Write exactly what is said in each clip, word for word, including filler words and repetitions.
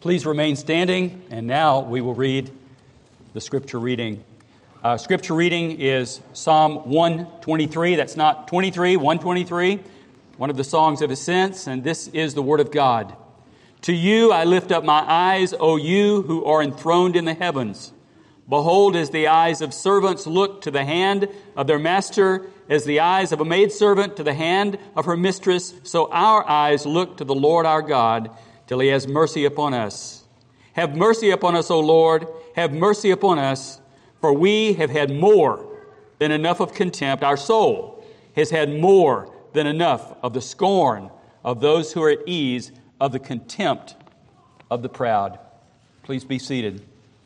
Please remain standing, and now we will read the scripture reading. Uh, scripture reading is Psalm one twenty-three. That's not twenty-three, one twenty-three, one of the songs of ascents, and this is the word of God. To you I lift up my eyes, O you who are enthroned in the heavens. Behold, as the eyes of servants look to the hand of their master, as the eyes of a maidservant to the hand of her mistress, so our eyes look to the Lord our God, till He has mercy upon us. Have mercy upon us, O Lord, have mercy upon us, for we have had more than enough of contempt. Our soul has had more than enough of the scorn of those who are at ease, of the contempt of the proud. Please be seated.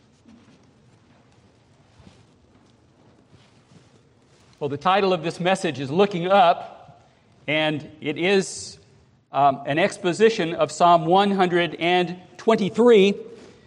Well, the title of this message is Looking Up, and it is um, an exposition of Psalm one twenty-three.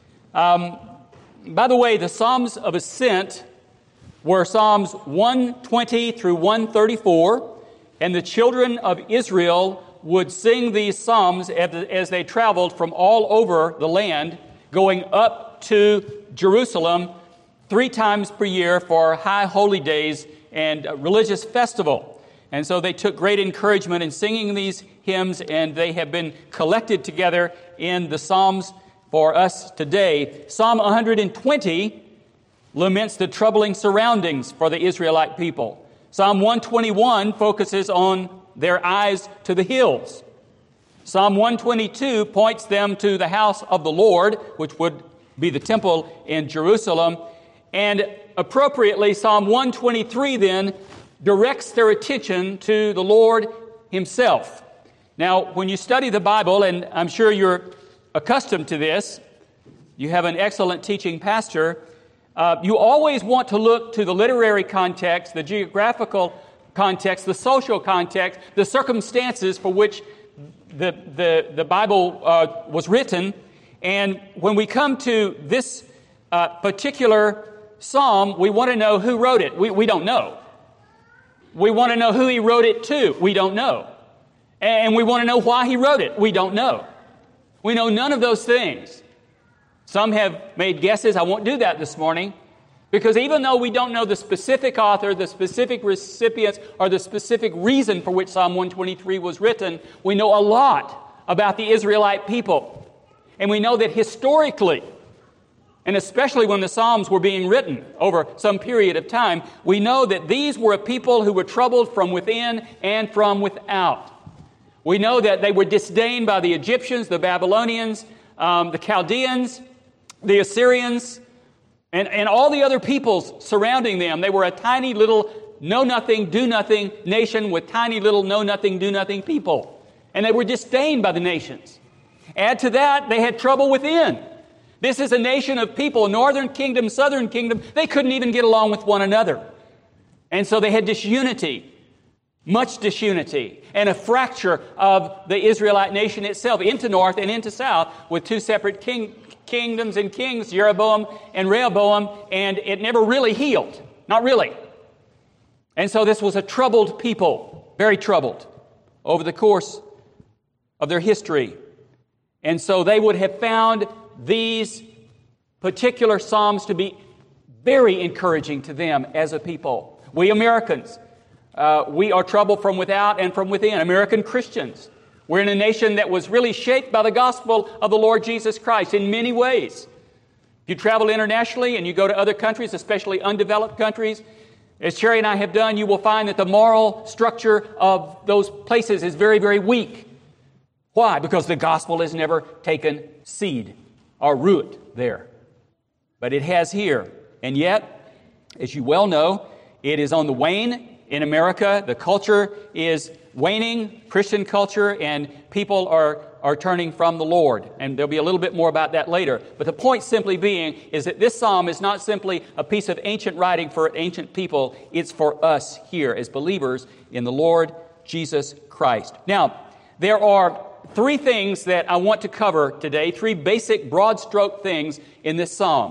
Um, by the way, the Psalms of Ascent were Psalms one twenty through one thirty-four, and the children of Israel would sing these Psalms as they traveled from all over the land, going up to Jerusalem three times per year for high holy days and a religious festival. And so they took great encouragement in singing these hymns, and they have been collected together in the Psalms for us today. Psalm one twenty laments the troubling surroundings for the Israelite people. Psalm one twenty-one focuses on their eyes to the hills. Psalm one twenty-two points them to the house of the Lord, which would be the temple in Jerusalem. And appropriately, Psalm one twenty-three then directs their attention to the Lord Himself. Now, when you study the Bible, and I'm sure you're accustomed to this, you have an excellent teaching pastor, uh, you always want to look to the literary context, the geographical context, the social context, the circumstances for which the, the, the Bible uh, was written. And when we come to this uh, particular psalm, we want to know who wrote it. We, we don't know. We want to know who he wrote it to. We don't know. And we want to know why he wrote it. We don't know. We know none of those things. Some have made guesses. I won't do that this morning, because even though we don't know the specific author, the specific recipients, or the specific reason for which Psalm one twenty-three was written, we know a lot about the Israelite people. And we know that historically, and especially when the Psalms were being written over some period of time, we know that these were a people who were troubled from within and from without. We know that they were disdained by the Egyptians, the Babylonians, um, the Chaldeans, the Assyrians, and, and all the other peoples surrounding them. They were a tiny little know-nothing, do-nothing nation with tiny little know-nothing, do-nothing people. And they were disdained by the nations. Add to that, they had trouble within. This is a nation of people, northern kingdom, southern kingdom. They couldn't even get along with one another. And so they had disunity, much disunity, and a fracture of the Israelite nation itself into north and into south with two separate king, kingdoms and kings, Jeroboam and Rehoboam, and it never really healed. Not really. And so this was a troubled people, very troubled over the course of their history. And so they would have found these particular Psalms to be very encouraging to them as a people. We Americans, uh, we are troubled from without and from within. American Christians, we're in a nation that was really shaped by the gospel of the Lord Jesus Christ in many ways. If you travel internationally and you go to other countries, especially undeveloped countries, as Sherry and I have done, you will find that the moral structure of those places is very, very weak. Why? Because the gospel has never taken seed or root there. But it has here. And yet, as you well know, it is on the wane in America. The culture is waning, Christian culture, and people are, are turning from the Lord. And there'll be a little bit more about that later. But the point simply being is that this psalm is not simply a piece of ancient writing for ancient people. It's for us here as believers in the Lord Jesus Christ. Now, there are three things that I want to cover today, three basic broad stroke things in this psalm.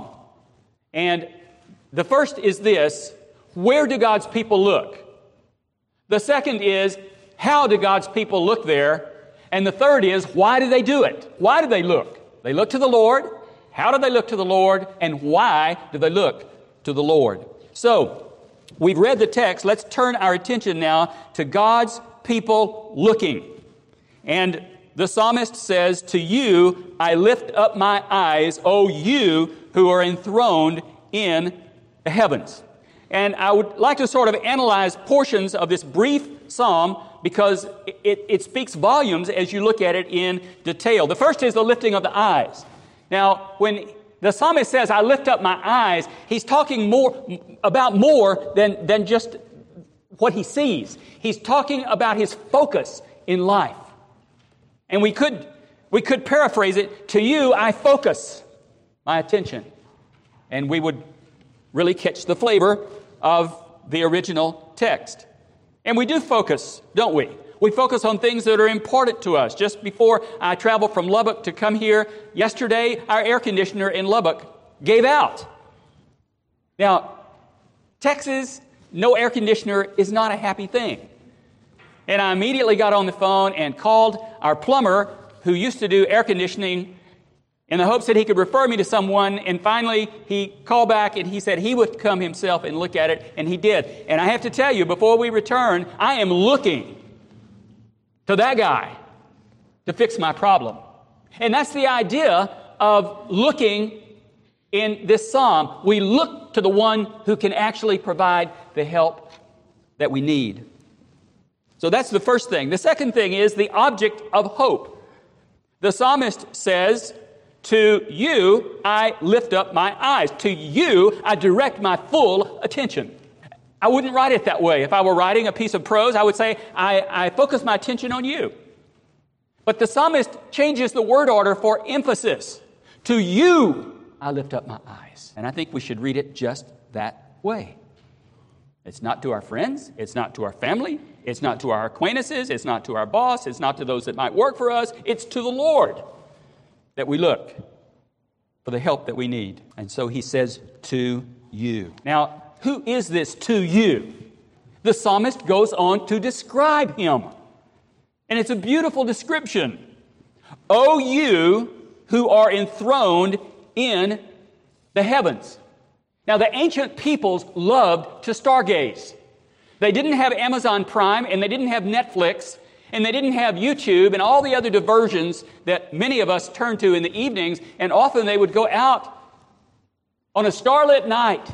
And the first is this: where do God's people look? The second is, how do God's people look there? And the third is, why do they do it? Why do they look They look to the Lord. How do they look to the Lord? And why do they look to the Lord? So, we've read the text. Let's turn our attention now to God's people looking. And the psalmist says, "To you I lift up my eyes, O you who are enthroned in the heavens." And I would like to sort of analyze portions of this brief psalm because it, it speaks volumes as you look at it in detail. The first is the lifting of the eyes. Now, when the psalmist says, "I lift up my eyes," he's talking more about more than, than just what he sees. He's talking about his focus in life. And we could, we could paraphrase it, "To you I focus my attention." And we would really catch the flavor of the original text. And we do focus, don't we? We focus on things that are important to us. Just before I traveled from Lubbock to come here, yesterday our air conditioner in Lubbock gave out. Now, Texas, no air conditioner is not a happy thing. And I immediately got on the phone and called our plumber who used to do air conditioning in the hopes that he could refer me to someone, and finally he called back and he said he would come himself and look at it, and he did. And I have to tell you, before we return, I am looking to that guy to fix my problem. And that's the idea of looking in this psalm. We look to the one who can actually provide the help that we need. So that's the first thing. The second thing is the object of hope. The psalmist says, "To you I lift up my eyes. To you I direct my full attention." I wouldn't write it that way. If I were writing a piece of prose, I would say, I, I focus my attention on you. But the psalmist changes the word order for emphasis. "To you I lift up my eyes." And I think we should read it just that way. It's not to our friends. It's not to our family. It's not to our acquaintances. It's not to our boss. It's not to those that might work for us. It's to the Lord that we look for the help that we need. And so he says, "To you." Now, who is this "to you"? The psalmist goes on to describe him. And it's a beautiful description. "O you who are enthroned in the heavens." Now, the ancient peoples loved to stargaze. They didn't have Amazon Prime, and they didn't have Netflix, and they didn't have YouTube and all the other diversions that many of us turn to in the evenings, and often they would go out on a starlit night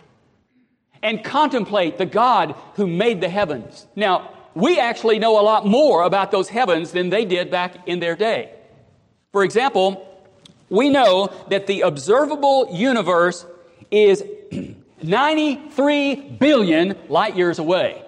and contemplate the God who made the heavens. Now, we actually know a lot more about those heavens than they did back in their day. For example, we know that the observable universe is ninety-three billion light years away.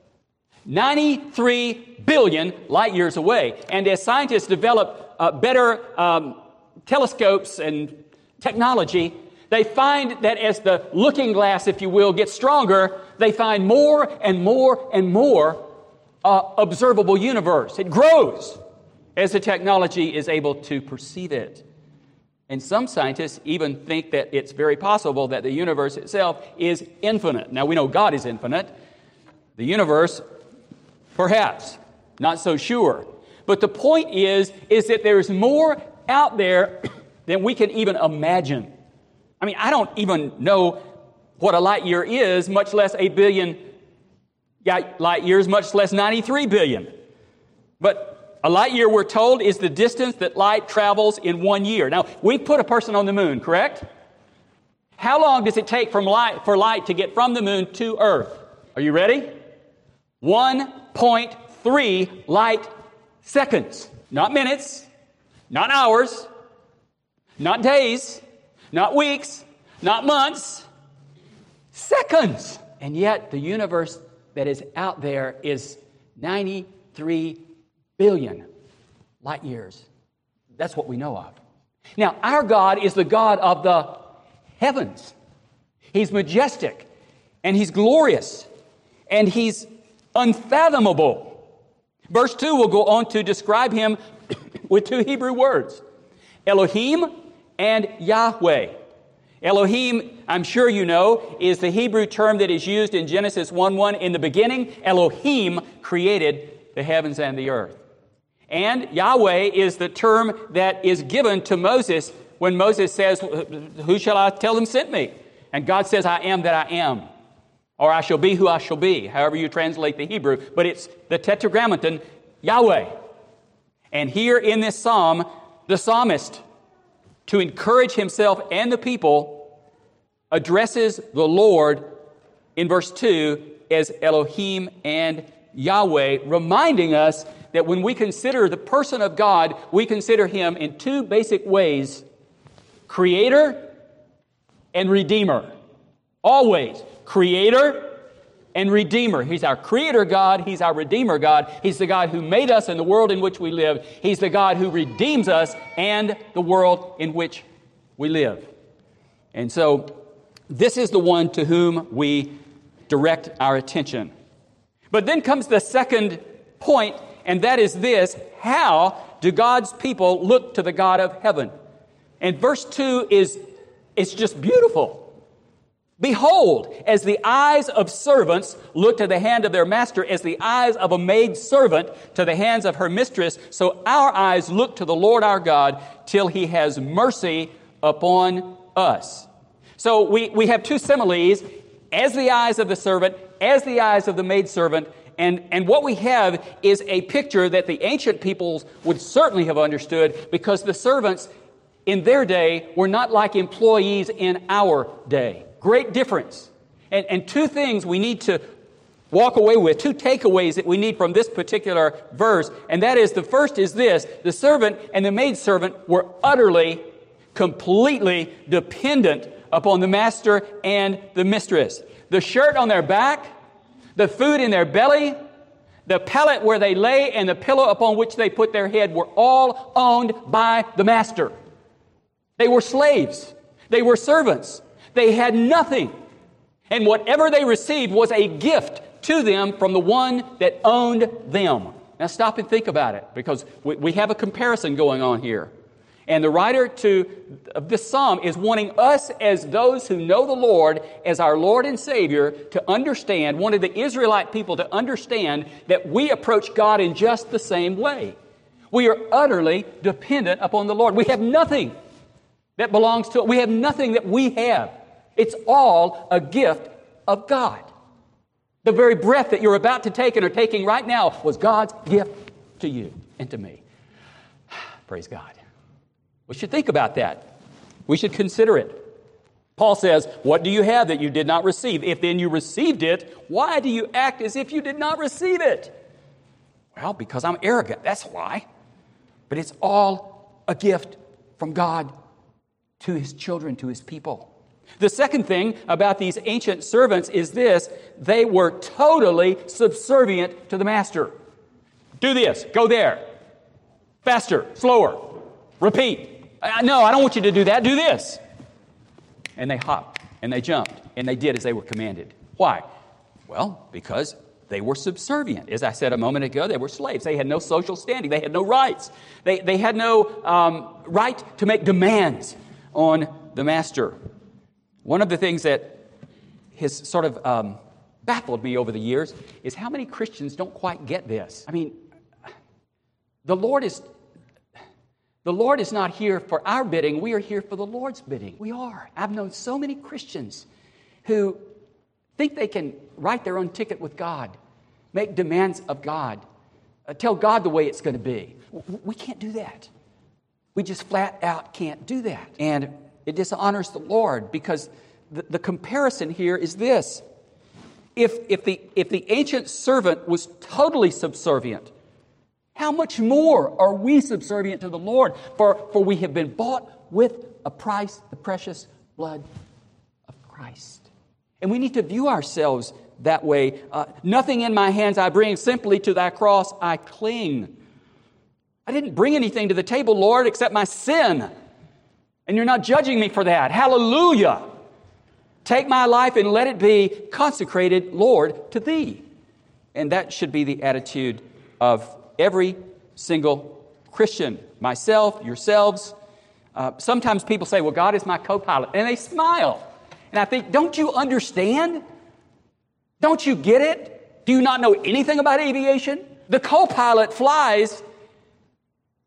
ninety-three billion light years away. And as scientists develop uh, better um, telescopes and technology, they find that as the looking glass, if you will, gets stronger, they find more and more and more uh, observable universe. It grows as the technology is able to perceive it. And some scientists even think that it's very possible that the universe itself is infinite. Now, we know God is infinite. The universe, perhaps, not so sure. But the point is, is that there's more out there than we can even imagine. I mean, I don't even know what a light year is, much less a billion light years, much less ninety-three billion. But a light year, we're told, is the distance that light travels in one year. Now, we put a person on the moon, correct? How long does it take from light, for light to get from the moon to Earth? Are you ready? one point three light seconds. Not minutes, not hours, not days, not weeks, not months, seconds. And yet, the universe that is out there is ninety-three billion light years. That's what we know of. Now, our God is the God of the heavens. He's majestic, and He's glorious, and He's unfathomable. Verse two will go on to describe Him with two Hebrew words, Elohim and Yahweh. Elohim, I'm sure you know, is the Hebrew term that is used in Genesis one one. In the beginning, Elohim created the heavens and the earth. And Yahweh is the term that is given to Moses when Moses says, who shall I tell them sent me? And God says, I am that I am. Or I shall be who I shall be, however you translate the Hebrew. But it's the Tetragrammaton, Yahweh. And here in this psalm, the psalmist, to encourage himself and the people, addresses the Lord in verse two as Elohim and Yahweh, reminding us that when we consider the person of God, we consider Him in two basic ways: Creator and Redeemer. Always. Creator and Redeemer. He's our Creator God. He's our Redeemer God. He's the God who made us and the world in which we live. He's the God who redeems us and the world in which we live. And so, this is the one to whom we direct our attention. But then comes the second point, and that is this: how do God's people look to the God of heaven? And verse two is, it's just beautiful. Behold, as the eyes of servants look to the hand of their master, as the eyes of a maid servant to the hands of her mistress, so our eyes look to the Lord our God till He has mercy upon us. So we, we have two similes: as the eyes of the servant, as the eyes of the maidservant. And, and what we have is a picture that the ancient peoples would certainly have understood, because the servants in their day were not like employees in our day. Great difference. And, and two things we need to walk away with, two takeaways that we need from this particular verse. And that is, the first is this: the servant and the maidservant were utterly, completely dependent upon the master and the mistress. The shirt on their back, the food in their belly, the pallet where they lay, and the pillow upon which they put their head were all owned by the master. They were slaves. They were servants. They had nothing. And whatever they received was a gift to them from the one that owned them. Now stop and think about it, because we, we have a comparison going on here. And the writer to of this psalm is wanting us, as those who know the Lord as our Lord and Savior, to understand, wanted the Israelite people to understand that we approach God in just the same way. We are utterly dependent upon the Lord. We have nothing that belongs to it. We have nothing that we have. It's all a gift of God. The very breath that you're about to take and are taking right now was God's gift to you and to me. Praise God. We should think about that. We should consider it. Paul says, what do you have that you did not receive? If then you received it, why do you act as if you did not receive it? Well, because I'm arrogant. That's why. But it's all a gift from God to His children, to His people. The second thing about these ancient servants is this: they were totally subservient to the master. Do this, go there, faster, slower, repeat. I, no, I don't want you to do that, do this. And they hopped, and they jumped, and they did as they were commanded. Why? Well, because they were subservient. As I said a moment ago, they were slaves. They had no social standing. They had no rights. They, they had no um, right to make demands on the master. One of the things that has sort of um, baffled me over the years is how many Christians don't quite get this. I mean, the Lord is the Lord is not here for our bidding. We are here for the Lord's bidding. We are. I've known so many Christians who think they can write their own ticket with God, make demands of God, uh, tell God the way it's going to be. We can't do that. We just flat out can't do that. And it dishonors the Lord, because the, the comparison here is this. If, if, the, if the ancient servant was totally subservient, how much more are we subservient to the Lord? For, for we have been bought with a price, the precious blood of Christ. And we need to view ourselves that way. Uh, Nothing in my hands I bring, simply to thy cross I cling. I didn't bring anything to the table, Lord, except my sin. And you're not judging me for that. Hallelujah. Take my life and let it be consecrated, Lord, to Thee. And that should be the attitude of every single Christian. Myself, yourselves. Uh, sometimes people say, well, God is my co-pilot. And they smile. And I think, don't you understand? Don't you get it? Do you not know anything about aviation? The co-pilot flies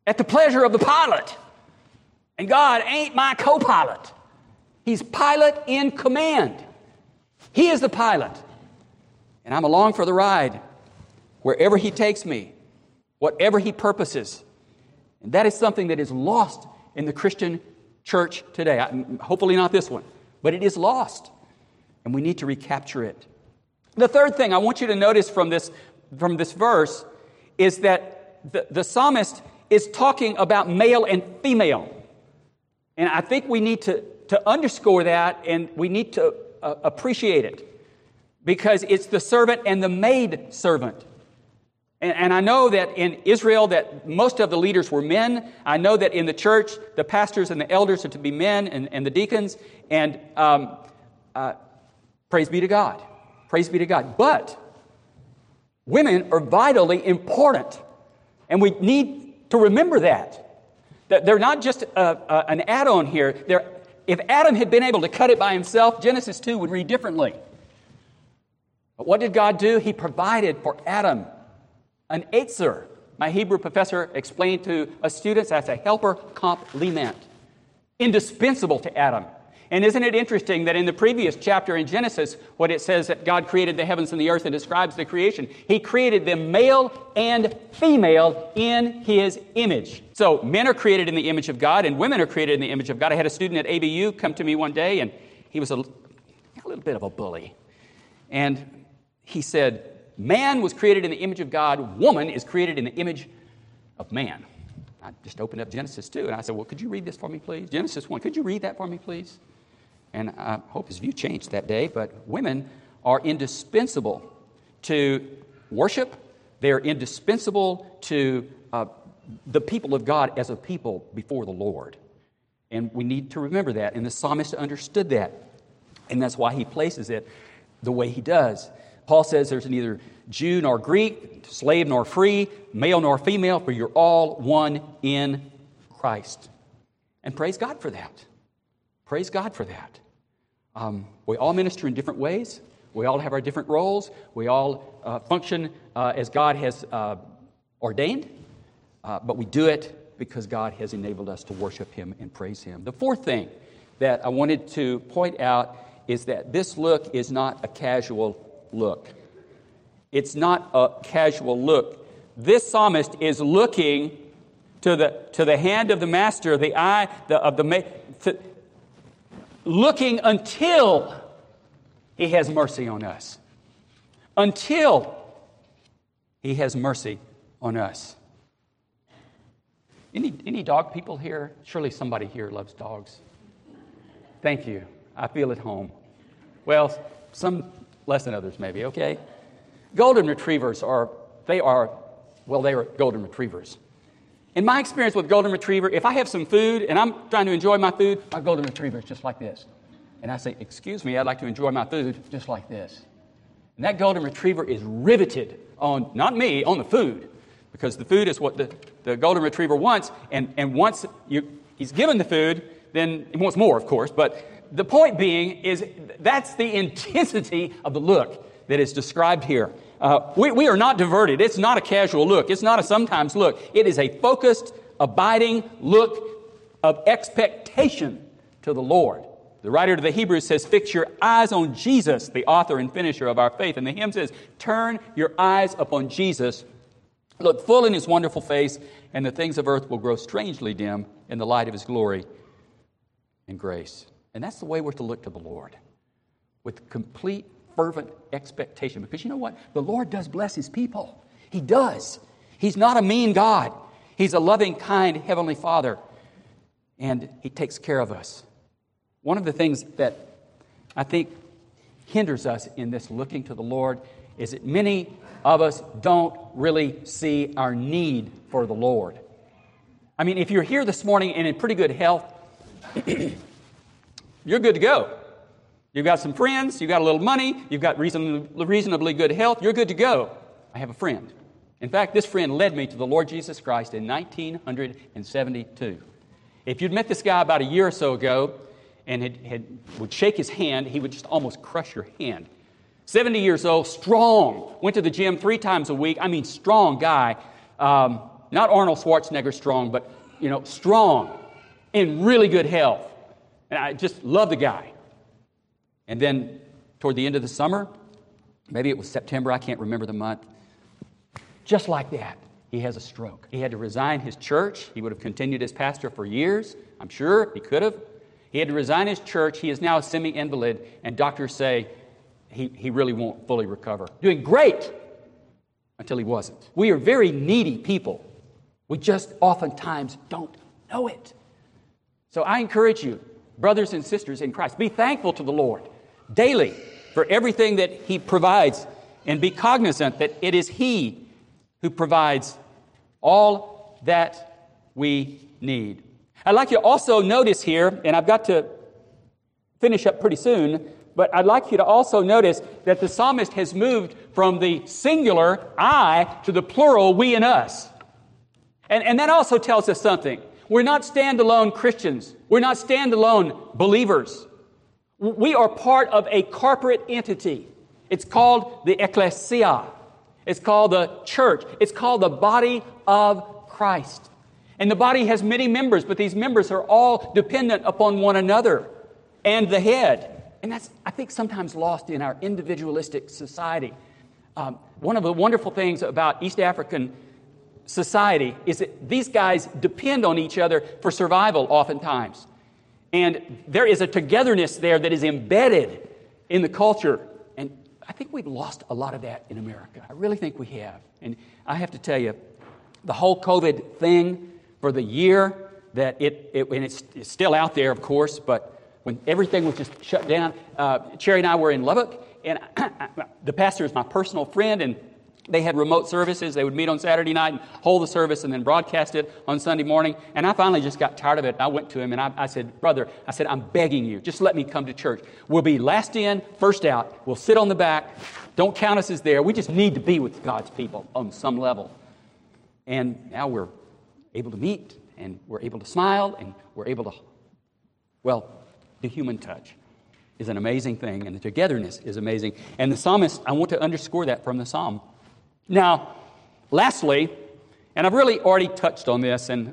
at the pleasure of the pilot. And God ain't my co-pilot. He's pilot in command. He is the pilot. And I'm along for the ride wherever He takes me, whatever He purposes. And that is something that is lost in the Christian church today. I, hopefully not this one, but it is lost. And we need to recapture it. The third thing I want you to notice from this, from this verse is that the, the psalmist is talking about male and female. And I think we need to, to underscore that, and we need to uh, appreciate it, because it's the servant and the maid servant. And, and I know that in Israel that most of the leaders were men. I know that in the church, the pastors and the elders are to be men, and, and the deacons. And um, uh, praise be to God. Praise be to God. But women are vitally important. And we need to remember that. That they're not just a, a, an add-on here. They're, if Adam had been able to cut it by himself, Genesis two would read differently. But what did God do? He provided for Adam an etzer. My Hebrew professor explained to us students that's a helper complement, indispensable to Adam. And isn't it interesting that in the previous chapter in Genesis, what it says that God created the heavens and the earth and describes the creation, He created them male and female in His image. So men are created in the image of God and women are created in the image of God. I had a student at A B U come to me one day, and he was a, a little bit of a bully. And he said, man was created in the image of God, woman is created in the image of man. I just opened up Genesis two, and I said, well, could you read this for me, please? Genesis one, could you read that for me, please? And I hope his view changed that day, but women are indispensable to worship. They're indispensable to uh, the people of God as a people before the Lord. And we need to remember that, and the psalmist understood that. And that's why he places it the way he does. Paul says there's neither Jew nor Greek, slave nor free, male nor female, for you're all one in Christ. And praise God for that. Praise God for that. Um, we all minister in different ways. We all have our different roles. We all uh, function uh, as God has uh, ordained. Uh, but we do it because God has enabled us to worship Him and praise Him. The fourth thing that I wanted to point out is that this look is not a casual look. It's not a casual look. This psalmist is looking to the to the hand of the master, the eye the, of the ma- to, looking until He has mercy on us. Until He has mercy on us. Any any dog people here? Surely somebody here loves dogs. Thank you. I feel at home. Well, some less than others maybe, okay? Golden retrievers are, they are, well, they are golden retrievers. In my experience with golden retriever, if I have some food and I'm trying to enjoy my food, my golden retriever is just like this. And I say, excuse me, I'd like to enjoy my food just like this. And that golden retriever is riveted on, not me, on the food. Because the food is what the, the golden retriever wants. And, and once you, he's given the food, then he wants more, of course. But the point being is that's the intensity of the look that is described here. Uh, we, we are not diverted. It's not a casual look. It's not a sometimes look. It is a focused, abiding look of expectation to the Lord. The writer to the Hebrews says, fix your eyes on Jesus, the author and finisher of our faith. And the hymn says, turn your eyes upon Jesus, look full in His wonderful face, and the things of earth will grow strangely dim in the light of His glory and grace. And that's the way we're to look to the Lord, with complete, fervent expectation. Because you know what? The Lord does bless His people. He does. He's not a mean God. He's a loving, kind Heavenly Father. And He takes care of us. One of the things that I think hinders us in this looking to the Lord is that many of us don't really see our need for the Lord. I mean, if you're here this morning and in pretty good health, you're good to go. You've got some friends, you've got a little money, you've got reason, reasonably good health, you're good to go. I have a friend. In fact, this friend led me to the Lord Jesus Christ in nineteen seventy-two. If you'd met this guy about a year or so ago and had, had, would shake his hand, he would just almost crush your hand. seventy years old, strong, went to the gym three times a week. I mean, strong guy. Um, not Arnold Schwarzenegger strong, but, you know, strong, in really good health. And I just love the guy. And then toward the end of the summer, maybe it was September, I can't remember the month, just like that, he has a stroke. He had to resign his church. He would have continued as pastor for years. I'm sure he could have. He had to resign his church. He is now a semi-invalid, and doctors say he, he really won't fully recover. Doing great until he wasn't. We are very needy people. We just oftentimes don't know it. So I encourage you, brothers and sisters in Christ, be thankful to the Lord daily for everything that He provides, and be cognizant that it is He who provides all that we need. I'd like you to also notice here, and I've got to finish up pretty soon, but I'd like you to also notice that the psalmist has moved from the singular I to the plural we and us. And, and that also tells us something. We're not standalone Christians. We're not standalone believers. We are part of a corporate entity. It's called the ecclesia. It's called the church. It's called the body of Christ. And the body has many members, but these members are all dependent upon one another and the head. And that's, I think, sometimes lost in our individualistic society. Um, one of the wonderful things about East African society is that these guys depend on each other for survival oftentimes. And there is a togetherness there that is embedded in the culture. And I think we've lost a lot of that in America. I really think we have. And I have to tell you, the whole COVID thing for the year that it, it and it's, it's still out there, of course, but when everything was just shut down, uh, Cherry and I were in Lubbock, and the pastor is my personal friend, and they had remote services. They would meet on Saturday night and hold the service and then broadcast it on Sunday morning. And I finally just got tired of it. I went to him and I, I said, brother, I said, I'm begging you, just let me come to church. We'll be last in, first out. We'll sit on the back. Don't count us as there. We just need to be with God's people on some level. And now we're able to meet, and we're able to smile, and we're able to, well, the human touch is an amazing thing, and the togetherness is amazing. And the psalmist, I want to underscore that from the psalm. Now, lastly, and I've really already touched on this, and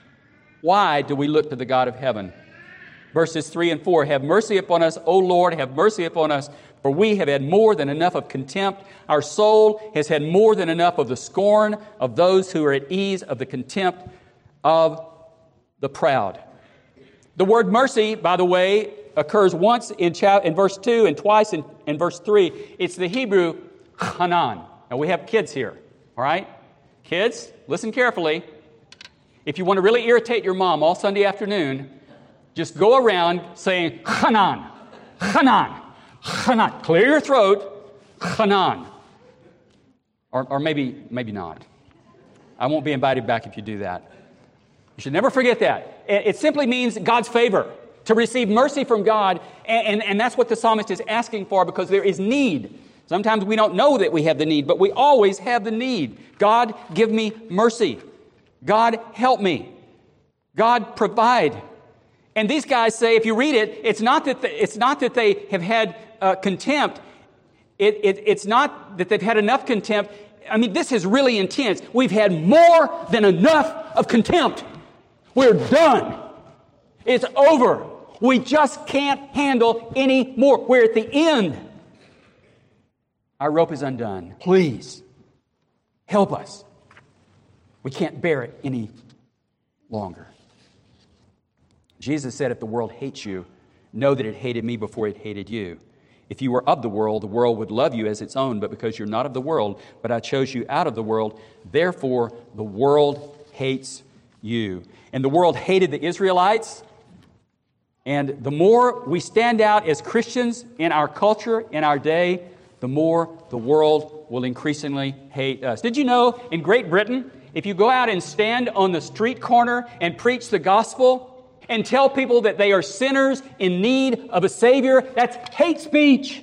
why do we look to the God of heaven? Verses three and four, have mercy upon us, O Lord, have mercy upon us, for we have had more than enough of contempt. Our soul has had more than enough of the scorn of those who are at ease, of the contempt of the proud. The word mercy, by the way, occurs once in, cha- in verse two and twice in, in verse three. It's the Hebrew chanan. Now, we have kids here, all right? Kids, listen carefully. If you want to really irritate your mom all Sunday afternoon, just go around saying, chanan, chanan, chanan. Clear your throat, chanan. Or, or maybe, maybe not. I won't be invited back if you do that. You should never forget that. It simply means God's favor, to receive mercy from God, and, and, and that's what the psalmist is asking for, because there is need. Sometimes we don't know that we have the need, but we always have the need. God, give me mercy. God, help me. God, provide. And these guys say, if you read it, it's not that, the, it's not that they have had uh, contempt. It, it, it's not that they've had enough contempt. I mean, this is really intense. We've had more than enough of contempt. We're done. It's over. We just can't handle any more. We're at the end. Our rope is undone. Please, help us. We can't bear it any longer. Jesus said, if the world hates you, know that it hated me before it hated you. If you were of the world, the world would love you as its own, but because you're not of the world, but I chose you out of the world, therefore the world hates you. And the world hated the Israelites. And the more we stand out as Christians in our culture, in our day, the more the world will increasingly hate us. Did you know in Great Britain, if you go out and stand on the street corner and preach the gospel and tell people that they are sinners in need of a Savior, that's hate speech.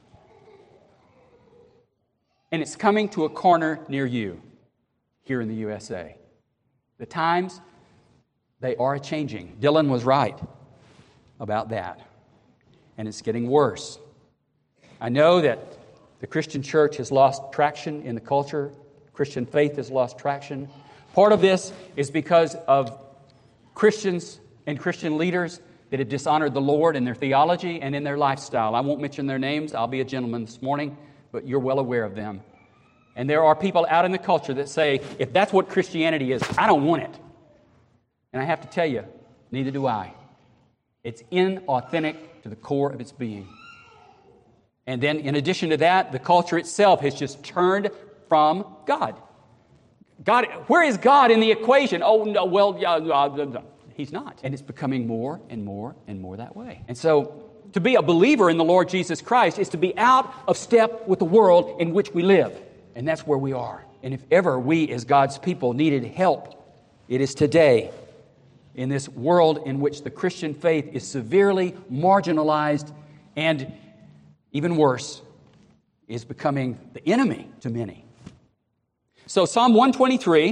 And it's coming to a corner near you here in the U S A. The times, they are changing. Dylan was right about that. And it's getting worse. I know that the Christian church has lost traction in the culture. Christian faith has lost traction. Part of this is because of Christians and Christian leaders that have dishonored the Lord in their theology and in their lifestyle. I won't mention their names. I'll be a gentleman this morning, but you're well aware of them. And there are people out in the culture that say, if that's what Christianity is, I don't want it. And I have to tell you, neither do I. It's inauthentic to the core of its being. And then in addition to that, the culture itself has just turned from God. God, where is God in the equation? Oh, no, well, yeah, uh, He's not. And it's becoming more and more and more that way. And so to be a believer in the Lord Jesus Christ is to be out of step with the world in which we live. And that's where we are. And if ever we as God's people needed help, it is today in this world in which the Christian faith is severely marginalized and, even worse, is becoming the enemy to many. So Psalm one twenty-three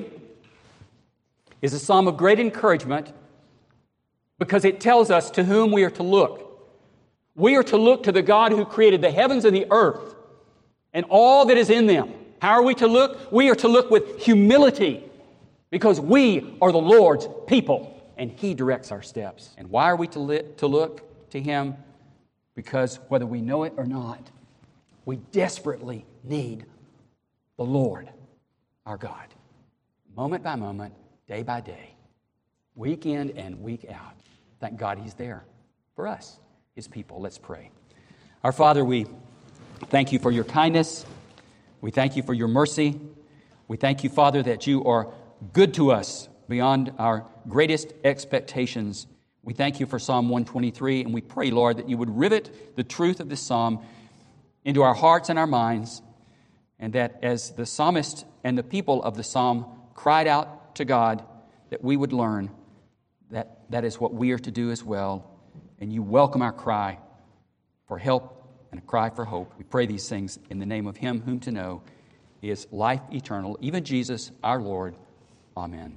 is a psalm of great encouragement because it tells us to whom we are to look. We are to look to the God who created the heavens and the earth and all that is in them. How are we to look? We are to look with humility because we are the Lord's people and He directs our steps. And why are we to, li- to look to Him? Because whether we know it or not, we desperately need the Lord, our God, moment by moment, day by day, week in and week out. Thank God He's there for us, His people. Let's pray. Our Father, we thank You for Your kindness. We thank You for Your mercy. We thank You, Father, that You are good to us beyond our greatest expectations. We thank You for Psalm one twenty-three, and we pray, Lord, that You would rivet the truth of this psalm into our hearts and our minds, and that as the psalmist and the people of the psalm cried out to God, that we would learn that that is what we are to do as well, and You welcome our cry for help and a cry for hope. We pray these things in the name of Him whom to know is life eternal, even Jesus our Lord. Amen.